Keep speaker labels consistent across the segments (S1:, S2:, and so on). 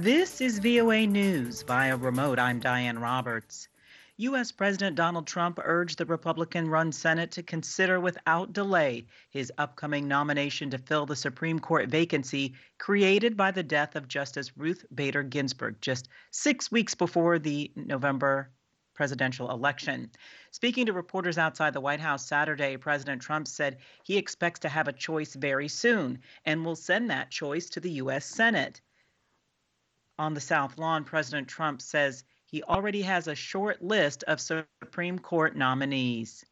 S1: This is VOA News via remote. I'm Diane Roberts. U.S. President Donald Trump urged the Republican-run Senate to consider without delay his upcoming nomination to fill the Supreme Court vacancy created by the death of Justice Ruth Bader Ginsburg just 6 weeks before the November presidential election. Speaking to reporters outside the White House Saturday, President Trump said he expects to have a choice very soon and will send that choice to the U.S. Senate. On the South Lawn, President Trump says he already has a short list of Supreme Court nominees.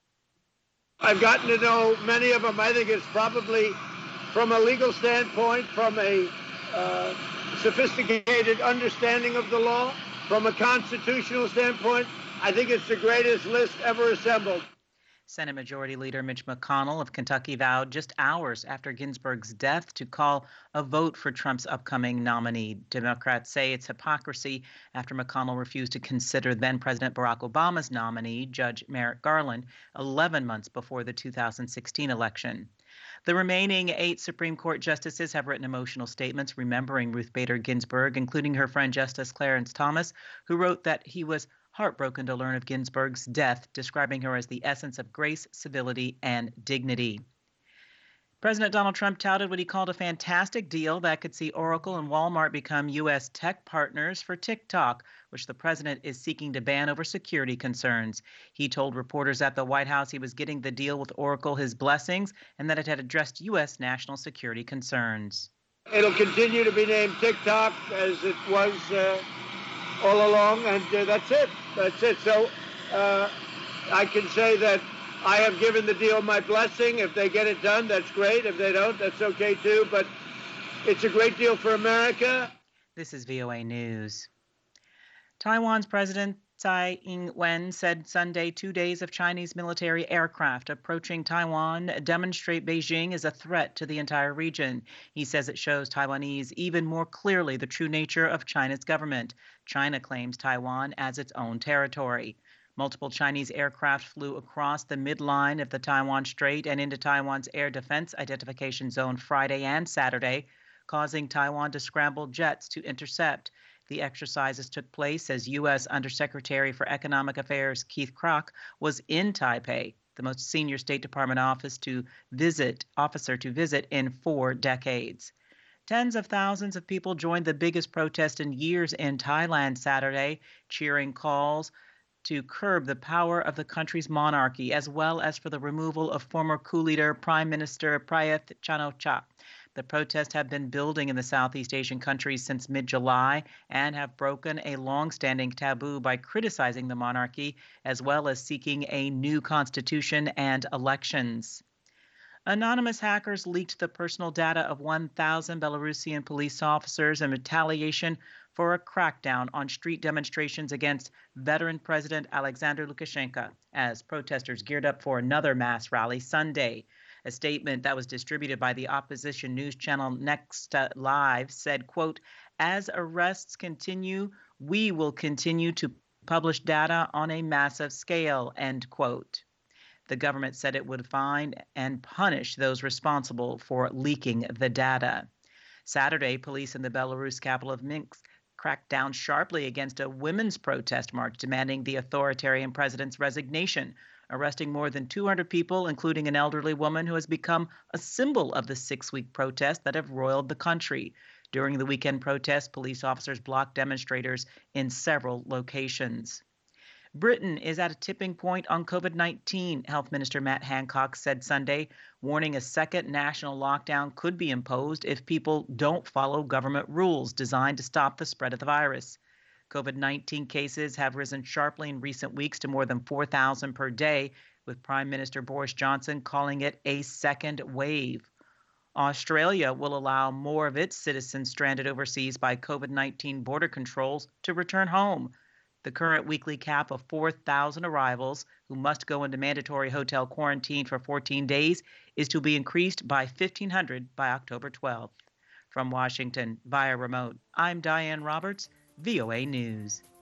S2: I've gotten to know many of them. I think it's probably, from a legal standpoint, from a sophisticated understanding of the law, from a constitutional standpoint, I think it's the greatest list ever assembled.
S1: Senate Majority Leader Mitch McConnell of Kentucky vowed just hours after Ginsburg's death to call a vote for Trump's upcoming nominee. Democrats say it's hypocrisy after McConnell refused to consider then-President Barack Obama's nominee, Judge Merrick Garland, 11 months before the 2016 election. The remaining 8 Supreme Court justices have written emotional statements remembering Ruth Bader Ginsburg, including her friend Justice Clarence Thomas, who wrote that he was heartbroken to learn of Ginsburg's death, describing her as the essence of grace, civility, and dignity. President Donald Trump touted what he called a fantastic deal that could see Oracle and Walmart become U.S. tech partners for TikTok, which the president is seeking to ban over security concerns. He told reporters at the White House he was getting the deal with Oracle his blessings and that it had addressed U.S. national security concerns.
S2: It'll continue to be named TikTok as it was all along, and that's it. That's it. So I can say that I have given the deal my blessing. If they get it done, that's great. If they don't, that's okay too. But it's a great deal for America.
S1: This is VOA News. Taiwan's President Tsai Ing-wen said Sunday 2 days of Chinese military aircraft approaching Taiwan demonstrate Beijing is a threat to the entire region. He says it shows Taiwanese even more clearly the true nature of China's government. China claims Taiwan as its own territory. Multiple Chinese aircraft flew across the midline of the Taiwan Strait and into Taiwan's air defense identification zone Friday and Saturday, causing Taiwan to scramble jets to intercept. The exercises took place as U.S. Undersecretary for Economic Affairs Keith Krach was in Taipei, the most senior State Department officer to visit in 4 decades. Tens of thousands of people joined the biggest protest in years in Thailand Saturday, cheering calls to curb the power of the country's monarchy, as well as for the removal of former coup leader Prime Minister Prayut Chan-o-cha. The protests have been building in the Southeast Asian countries since mid-July and have broken a long-standing taboo by criticizing the monarchy, as well as seeking a new constitution and elections. Anonymous hackers leaked the personal data of 1,000 Belarusian police officers in retaliation for a crackdown on street demonstrations against veteran President Alexander Lukashenko as protesters geared up for another mass rally Sunday. A statement that was distributed by the opposition news channel Next Live said, quote, "As arrests continue, we will continue to publish data on a massive scale," end quote. The government said it would find and punish those responsible for leaking the data. Saturday, police in the Belarus capital of Minsk cracked down sharply against a women's protest march demanding the authoritarian president's resignation, arresting more than 200 people, including an elderly woman who has become a symbol of the 6-week protests that have roiled the country. During the weekend protests, police officers blocked demonstrators in several locations. Britain is at a tipping point on COVID-19, Health Minister Matt Hancock said Sunday, warning a second national lockdown could be imposed if people don't follow government rules designed to stop the spread of the virus. COVID-19 cases have risen sharply in recent weeks to more than 4,000 per day, with Prime Minister Boris Johnson calling it a second wave. Australia will allow more of its citizens stranded overseas by COVID-19 border controls to return home. The current weekly cap of 4,000 arrivals who must go into mandatory hotel quarantine for 14 days is to be increased by 1,500 by October 12th. From Washington, via remote, I'm Diane Roberts, VOA News.